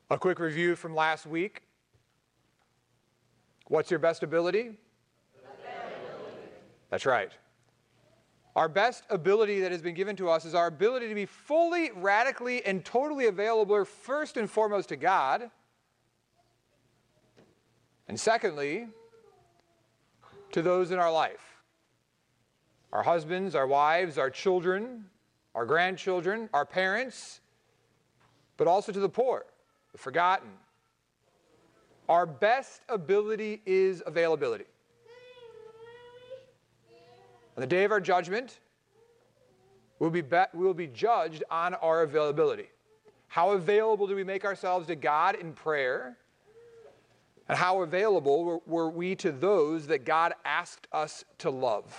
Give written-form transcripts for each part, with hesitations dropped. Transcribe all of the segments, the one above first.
A quick review from last week. What's your best ability? That's right. Our best ability that has been given to us is our ability to be fully, radically, and totally available, first and foremost, to God. And secondly, to those in our life. Our husbands, our wives, our children, our grandchildren, our parents, but also to the poor, the forgotten. Our best ability is availability. On the day of our judgment, we'll be judged on our availability. How available do we make ourselves to God in prayer? And how available were we to those that God asked us to love?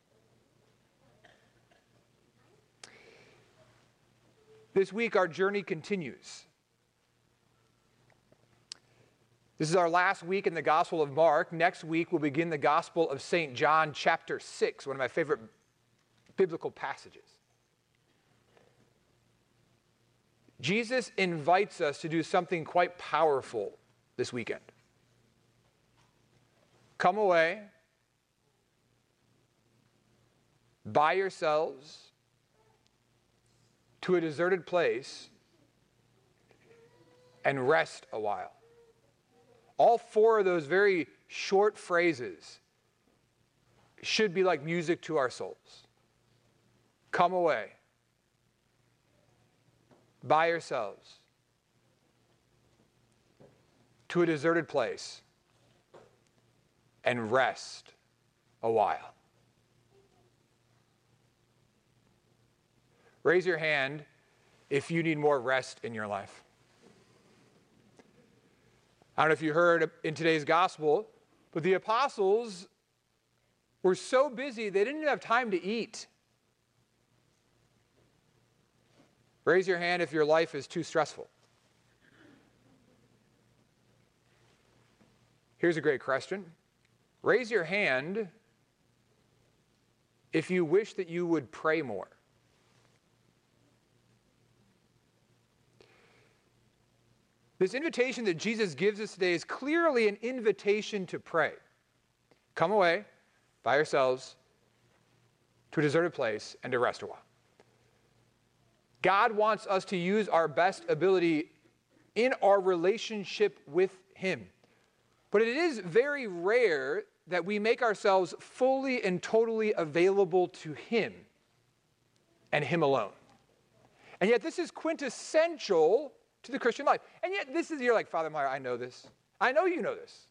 This week, our journey continues. This is our last week in the Gospel of Mark. Next week, we'll begin the Gospel of St. John, chapter 6, one of my favorite biblical passages. Jesus invites us to do something quite powerful this weekend. Come away by yourselves to a deserted place and rest a while. All four of those very short phrases should be like music to our souls. Come away by yourselves to a deserted place and rest a while. Raise your hand if you need more rest in your life. I don't know if you heard in today's gospel, but the apostles were so busy they didn't even have time to eat. Raise your hand if your life is too stressful. Here's a great question. Raise your hand if you wish that you would pray more. This invitation that Jesus gives us today is clearly an invitation to pray. Come away by yourselves to a deserted place and to rest a while. God wants us to use our best ability in our relationship with Him. But it is very rare that we make ourselves fully and totally available to Him and Him alone. And yet this is quintessential to the Christian life. And yet you're like, Father Meyer, I know this. I know you know this.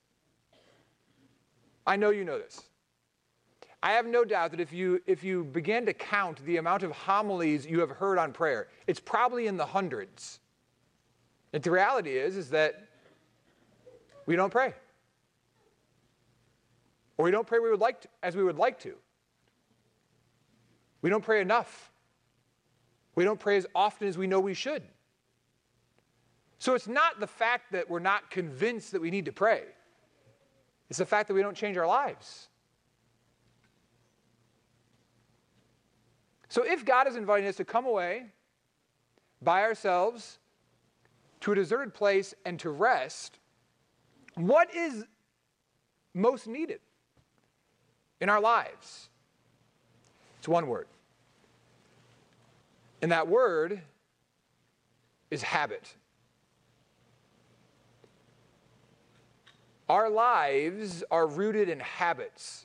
I know you know this. I have no doubt that if you began to count the amount of homilies you have heard on prayer, it's probably in the hundreds. And the reality is that we don't pray. Or we don't pray as we would like to. We don't pray enough. We don't pray as often as we know we should. So it's not the fact that we're not convinced that we need to pray. It's the fact that we don't change our lives. So if God is inviting us to come away by ourselves to a deserted place and to rest, what is most needed in our lives? It's one word. And that word is habit. Our lives are rooted in habits.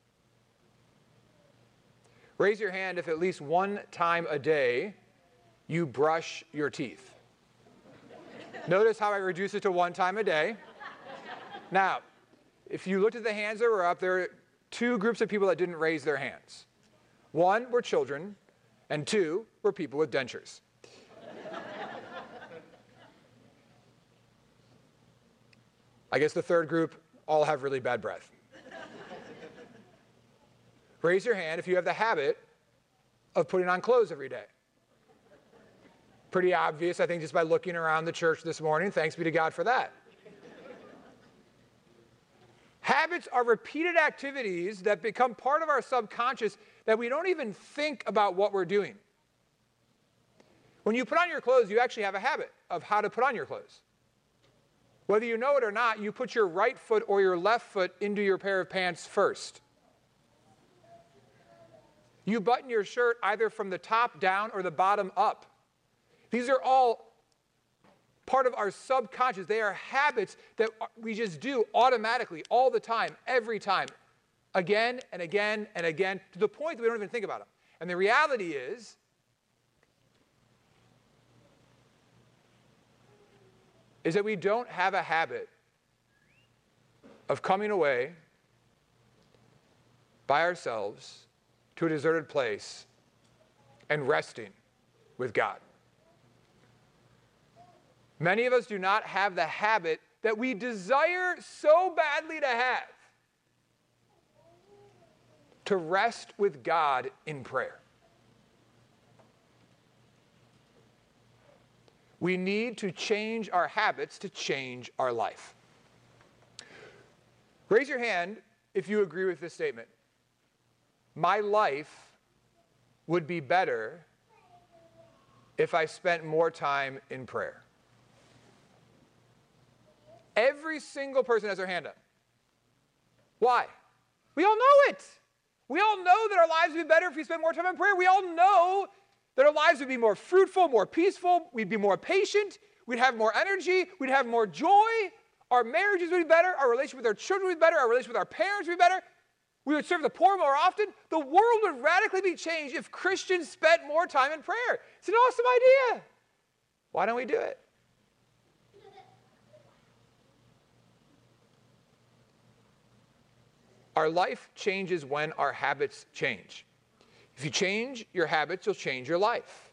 Raise your hand if at least one time a day you brush your teeth. Notice how I reduce it to one time a day. Now, if you looked at the hands that were up, there are two groups of people that didn't raise their hands. One were children, and two were people with dentures. I guess the third group all have really bad breath. Raise your hand if you have the habit of putting on clothes every day. Pretty obvious, I think, just by looking around the church this morning. Thanks be to God for that. Habits are repeated activities that become part of our subconscious that we don't even think about what we're doing. When you put on your clothes, you actually have a habit of how to put on your clothes. Whether you know it or not, you put your right foot or your left foot into your pair of pants first. You button your shirt either from the top down or the bottom up. These are all part of our subconscious. They are habits that we just do automatically, all the time, every time, again and again and again, to the point that we don't even think about them. And the reality is that we don't have a habit of coming away by ourselves to a deserted place and resting with God. Many of us do not have the habit that we desire so badly to have, to rest with God in prayer. We need to change our habits to change our life. Raise your hand if you agree with this statement. My life would be better if I spent more time in prayer. Every single person has their hand up. Why? We all know it. We all know that our lives would be better if we spent more time in prayer. We all know that our lives would be more fruitful, more peaceful, we'd be more patient, we'd have more energy, we'd have more joy, our marriages would be better, our relationship with our children would be better, our relationship with our parents would be better, we would serve the poor more often. The world would radically be changed if Christians spent more time in prayer. It's an awesome idea. Why don't we do it? Our life changes when our habits change. If you change your habits, you'll change your life.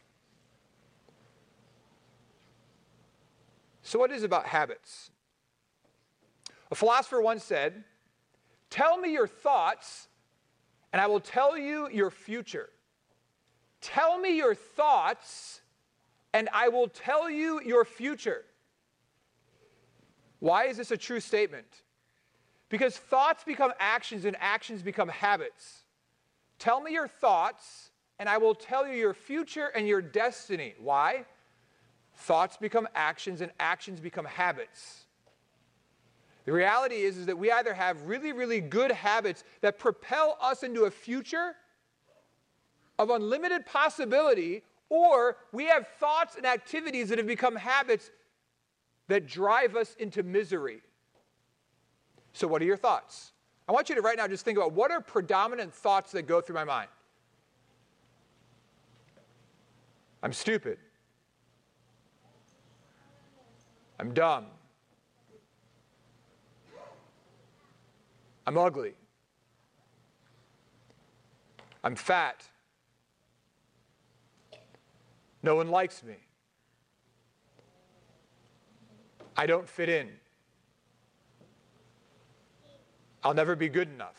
So what is it about habits? A philosopher once said, "Tell me your thoughts, and I will tell you your future. Tell me your thoughts, and I will tell you your future." Why is this a true statement? Because thoughts become actions, and actions become habits. Tell me your thoughts, and I will tell you your future and your destiny. Why? Thoughts become actions, and actions become habits. The reality is that we either have really, really good habits that propel us into a future of unlimited possibility, or we have thoughts and activities that have become habits that drive us into misery. So what are your thoughts? I want you to right now just think about what are predominant thoughts that go through my mind. I'm stupid. I'm dumb. I'm ugly. I'm fat. No one likes me. I don't fit in. I'll never be good enough.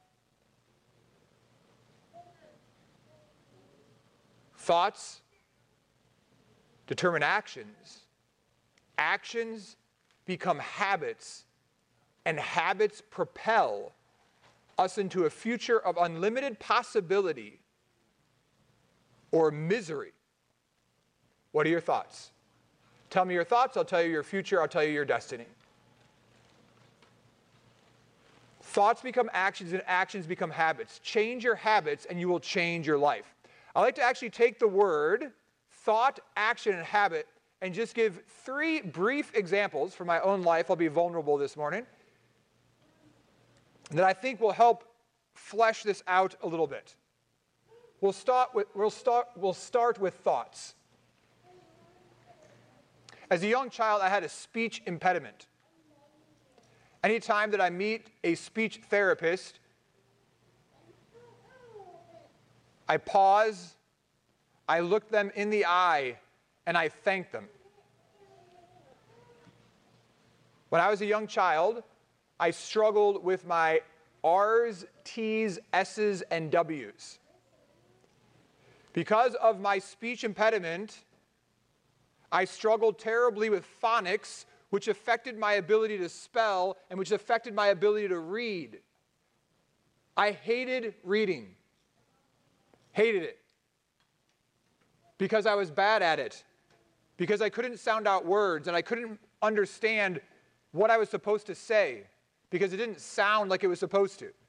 Thoughts determine actions. Actions become habits, and habits propel us into a future of unlimited possibility or misery. What are your thoughts? Tell me your thoughts, I'll tell you your future, I'll tell you your destiny. Thoughts become actions, and actions become habits. Change your habits, and you will change your life. I like to actually take the word thought, action, and habit and just give 3 brief examples from my own life. I'll be vulnerable this morning, that I think will help flesh this out a little bit. We'll start with thoughts. As a young child, I had a speech impediment. Anytime that I meet a speech therapist, I pause, I look them in the eye, and I thank them. When I was a young child, I struggled with my R's, T's, S's, and W's. Because of my speech impediment, I struggled terribly with phonics, which affected my ability to spell and which affected my ability to read. I hated reading. Hated it. Because I was bad at it. Because I couldn't sound out words and I couldn't understand what I was supposed to say because it didn't sound like it was supposed to.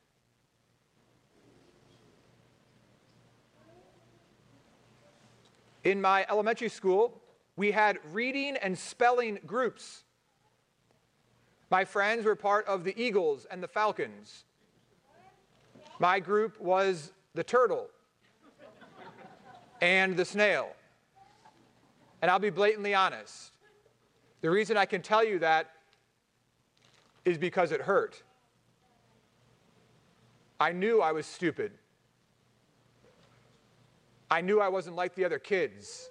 In my elementary school, we had reading and spelling groups. My friends were part of the Eagles and the Falcons. My group was the turtle and the snail. And I'll be blatantly honest. The reason I can tell you that is because it hurt. I knew I was stupid. I knew I wasn't like the other kids.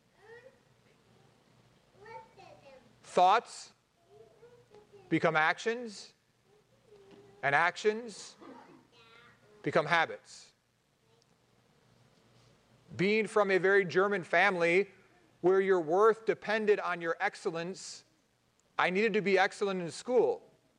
Thoughts become actions, and actions become habits. Being from a very German family where your worth depended on your excellence, I needed to be excellent in school.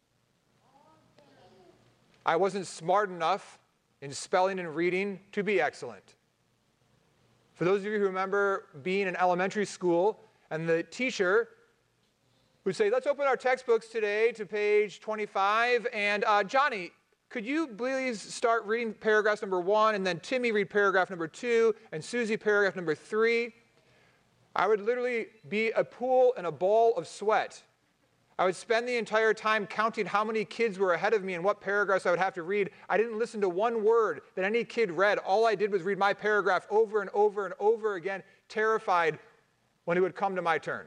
I wasn't smart enough in spelling and reading to be excellent. For those of you who remember being in elementary school and the teacher would say, let's open our textbooks today to page 25, and Johnny, could you please start reading paragraph number 1, and then Timmy read paragraph number 2, and Susie paragraph number 3. I would literally be a pool and a ball of sweat. I would spend the entire time counting how many kids were ahead of me and what paragraphs I would have to read. I didn't listen to one word that any kid read. All I did was read my paragraph over and over and over again, terrified when it would come to my turn.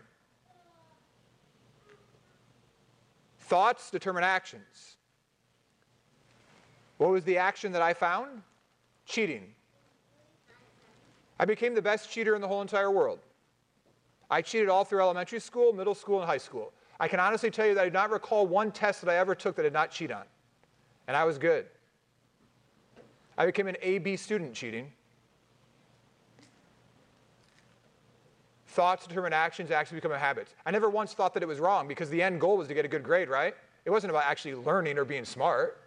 Thoughts determine actions. What was the action that I found? Cheating. I became the best cheater in the whole entire world. I cheated all through elementary school, middle school, and high school. I can honestly tell you that I do not recall one test that I ever took that I did not cheat on. And I was good. I became an A-B student cheating. Thoughts determine actions, actions become habits. I never once thought that it was wrong because the end goal was to get a good grade, right? It wasn't about actually learning or being smart.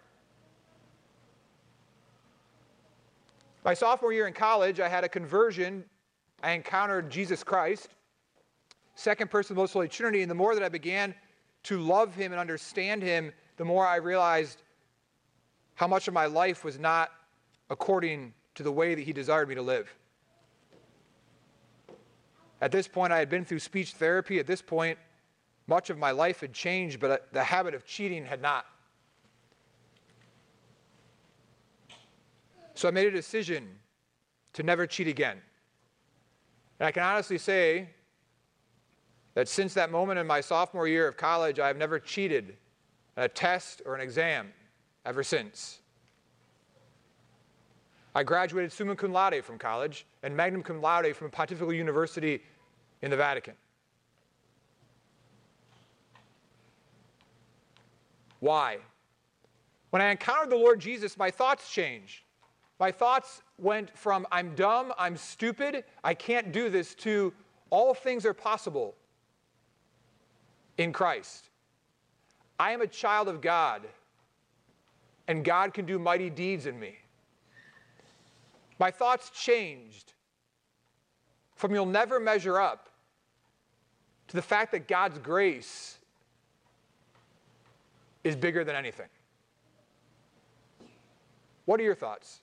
My sophomore year in college, I had a conversion. I encountered Jesus Christ, second person of the Most Holy Trinity, and the more that I began to love him and understand him, the more I realized how much of my life was not according to the way that he desired me to live. At this point, I had been through speech therapy. At this point, much of my life had changed, but the habit of cheating had not. So I made a decision to never cheat again. And I can honestly say that since that moment in my sophomore year of college, I have never cheated at a test or an exam ever since. I graduated summa cum laude from college and magna cum laude from a Pontifical University in the Vatican. Why? When I encountered the Lord Jesus, my thoughts changed. My thoughts went from I'm dumb, I'm stupid, I can't do this, to all things are possible in Christ. I am a child of God, and God can do mighty deeds in me. My thoughts changed from you'll never measure up to the fact that God's grace is bigger than anything. What are your thoughts?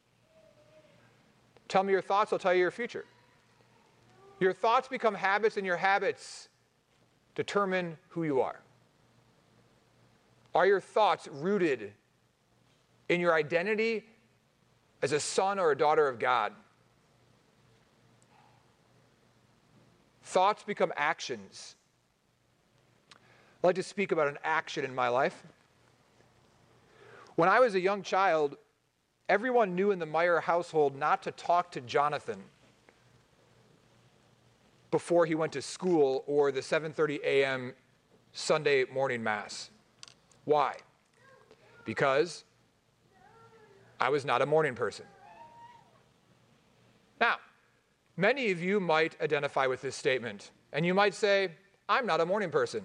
Tell me your thoughts, I'll tell you your future. Your thoughts become habits, and your habits determine who you are. Are your thoughts rooted in your identity as a son or a daughter of God? Thoughts become actions. I'd like to speak about an action in my life. When I was a young child, everyone knew in the Meyer household not to talk to Jonathan before he went to school or the 7:30 a.m. Sunday morning mass. Why? Because I was not a morning person. Now, many of you might identify with this statement, and you might say, I'm not a morning person.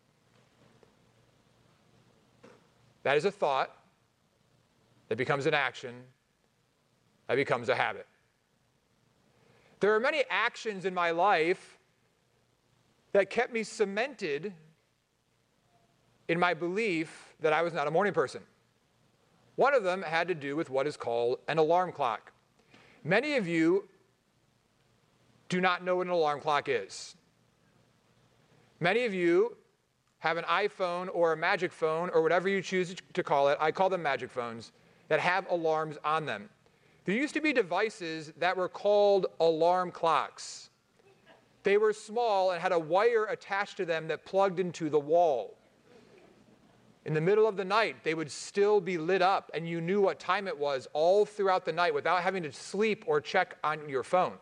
That is a thought that becomes an action, that becomes a habit. There are many actions in my life that kept me cemented in my belief that I was not a morning person. One of them had to do with what is called an alarm clock. Many of you do not know what an alarm clock is. Many of you have an iPhone or a magic phone or whatever you choose to call it. I call them magic phones that have alarms on them. There used to be devices that were called alarm clocks. They were small and had a wire attached to them that plugged into the wall. In the middle of the night, they would still be lit up, and you knew what time it was all throughout the night without having to sleep or check on your phone.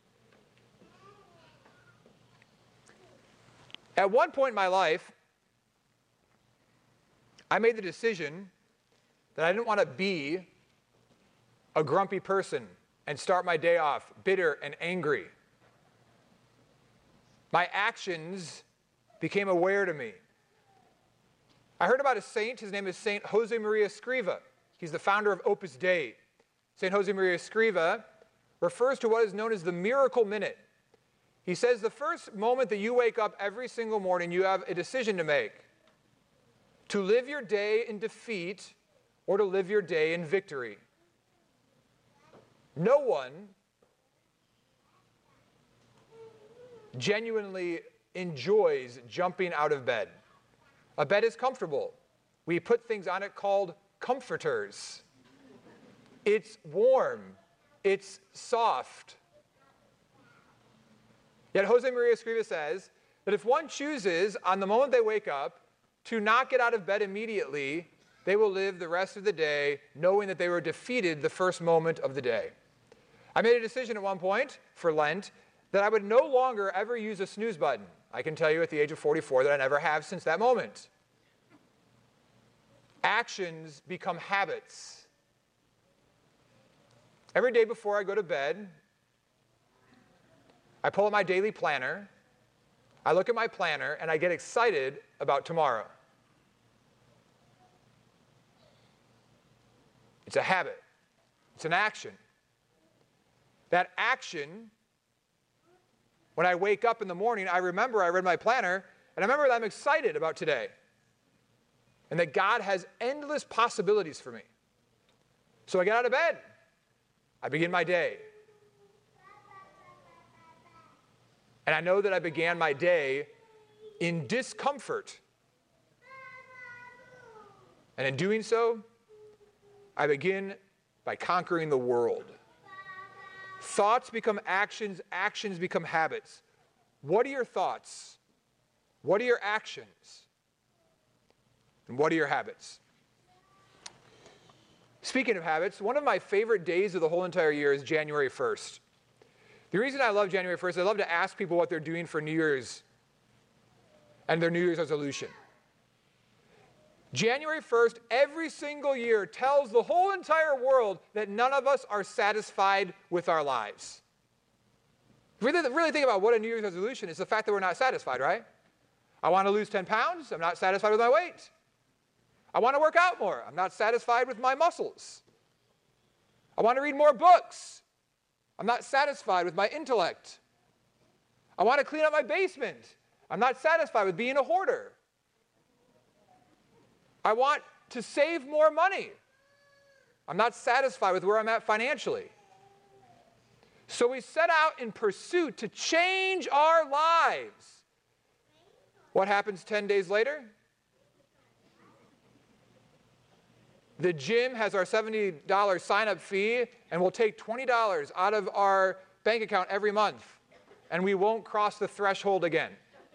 At one point in my life, I made the decision that I didn't want to be a grumpy person and start my day off bitter and angry. My actions became aware to me. I heard about a saint. His name is Saint Josemaria Escriva. He's the founder of Opus Dei. Saint Josemaria Escriva refers to what is known as the miracle minute. He says the first moment that you wake up every single morning, you have a decision to make. To live your day in defeat or to live your day in victory. No one genuinely enjoys jumping out of bed. A bed is comfortable. We put things on it called comforters. It's warm. It's soft. Yet Josemaria Escriva says that if one chooses on the moment they wake up to not get out of bed immediately, they will live the rest of the day knowing that they were defeated the first moment of the day. I made a decision at one point for Lent that I would no longer ever use a snooze button. I can tell you at the age of 44 that I never have since that moment. Actions become habits. Every day before I go to bed, I pull out my daily planner, I look at my planner, and I get excited about tomorrow. It's a habit. It's an action. That action, when I wake up in the morning, I remember I read my planner, and I remember that I'm excited about today. And that God has endless possibilities for me. So I get out of bed. I begin my day. And I know that I began my day in discomfort. And in doing so, I begin by conquering the world. Thoughts become actions, actions become habits. What are your thoughts? What are your actions? And what are your habits? Speaking of habits, one of my favorite days of the whole entire year is January 1st. The reason I love January 1st, I love to ask people what they're doing for New Year's and their New Year's resolution. January 1st, every single year, tells the whole entire world that none of us are satisfied with our lives. Really think about what a New Year's resolution is, the fact that we're not satisfied, right? I want to lose 10 pounds. I'm not satisfied with my weight. I want to work out more. I'm not satisfied with my muscles. I want to read more books. I'm not satisfied with my intellect. I want to clean up my basement. I'm not satisfied with being a hoarder. I want to save more money. I'm not satisfied with where I'm at financially. So we set out in pursuit to change our lives. What happens 10 days later? The gym has our $70 sign-up fee, and we'll take $20 out of our bank account every month, and we won't cross the threshold again.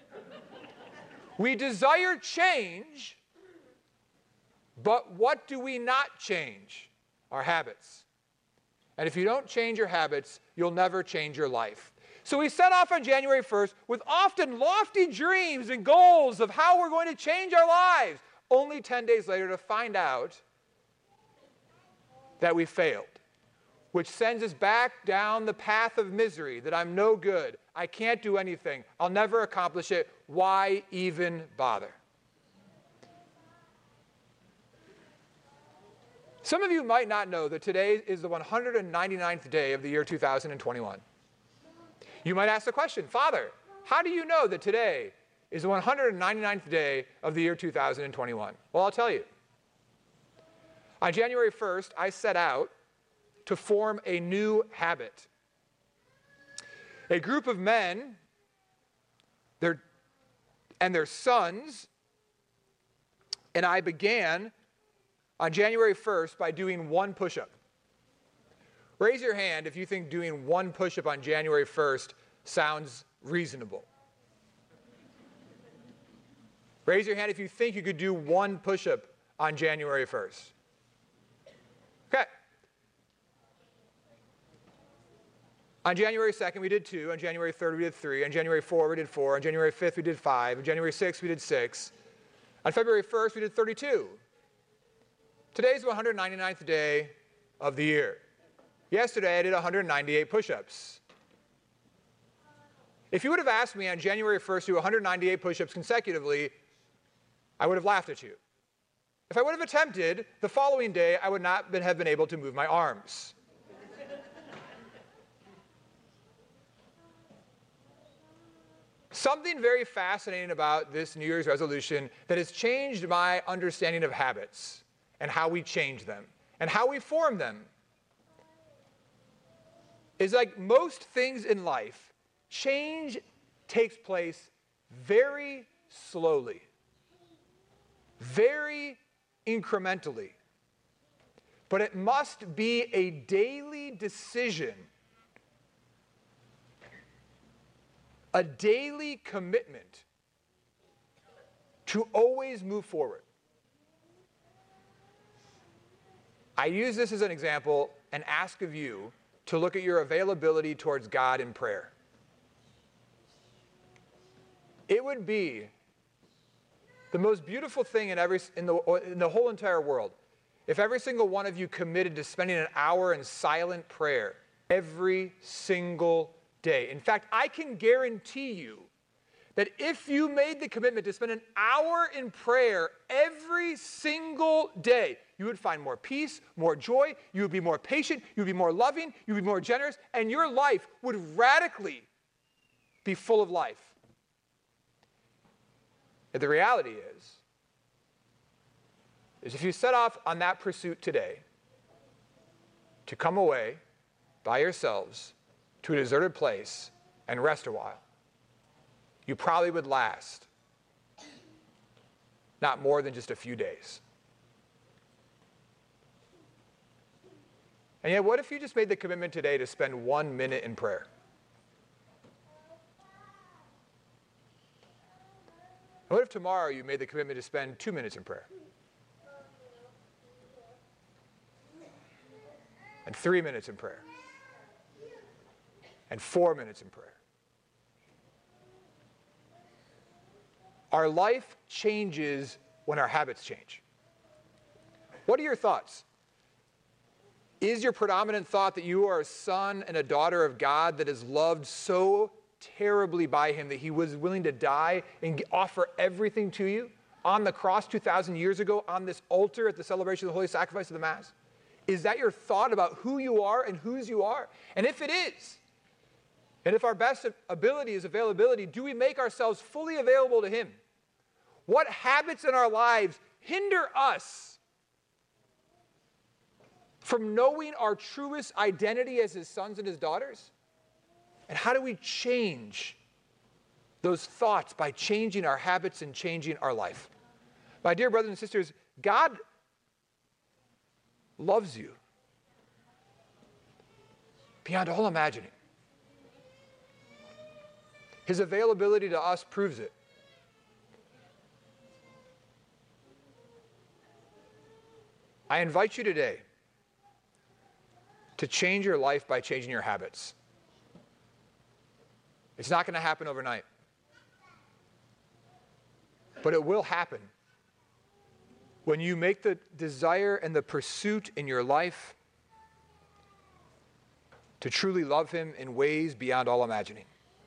We desire change, but what do we not change? Our habits. And if you don't change your habits, you'll never change your life. So we set off on January 1st with often lofty dreams and goals of how we're going to change our lives, only 10 days later to find out that we failed, which sends us back down the path of misery, that I'm no good, I can't do anything, I'll never accomplish it, why even bother? Some of you might not know that today is the 199th day of the year 2021. You might ask the question, Father, how do you know that today is the 199th day of the year 2021? Well, I'll tell you. On January 1st, I set out to form a new habit. A group of men and their sons and I began on January 1st by doing one push-up. Raise your hand if you think doing one push-up on January 1st sounds reasonable. Raise your hand if you think you could do one push-up on January 1st. Okay. On January 2nd, we did 2. On January 3rd, we did 3. On January 4th, we did 4. On January 5th, we did 5. On January 6th, we did 6. On February 1st, we did 32. Today's the 199th day of the year. Yesterday, I did 198 push-ups. If you would have asked me on January 1st to do 198 push-ups consecutively, I would have laughed at you. If I would have attempted, the following day, I would not have been able to move my arms. Something very fascinating about this New Year's resolution that has changed my understanding of habits and how we change them and how we form them is like most things in life, change takes place very slowly, very incrementally. But it must be a daily decision, a daily commitment to always move forward. I use this as an example and ask of you to look at your availability towards God in prayer. It would be the most beautiful thing in the whole entire world if every single one of you committed to spending an hour in silent prayer every single day. In fact, I can guarantee you that if you made the commitment to spend an hour in prayer every single day, you would find more peace, more joy, you would be more patient, you would be more loving, you would be more generous, and your life would radically be full of life. And the reality is if you set off on that pursuit today to come away by yourselves to a deserted place and rest a while, you probably would last not more than just a few days. And yet, what if you just made the commitment today to spend 1 minute in prayer? What if tomorrow you made the commitment to spend 2 minutes in prayer? And 3 minutes in prayer? And 4 minutes in prayer? Our life changes when our habits change. What are your thoughts? Is your predominant thought that you are a son and a daughter of God that is loved so terribly by him that he was willing to die and offer everything to you on the cross 2,000 years ago on this altar at the celebration of the Holy Sacrifice of the Mass? Is that your thought about who you are and whose you are? And if it is, and if our best ability is availability, do we make ourselves fully available to him? What habits in our lives hinder us from knowing our truest identity as his sons and his daughters? And how do we change those thoughts by changing our habits and changing our life? My dear brothers and sisters, God loves you beyond all imagining. His availability to us proves it. I invite you today to change your life by changing your habits. It's not going to happen overnight. But it will happen when you make the desire and the pursuit in your life to truly love him in ways beyond all imagining.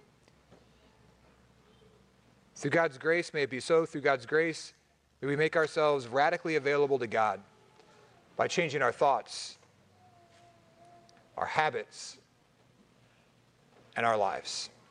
Through God's grace, may it be so. Through God's grace, may we make ourselves radically available to God by changing our thoughts, our habits, and our lives.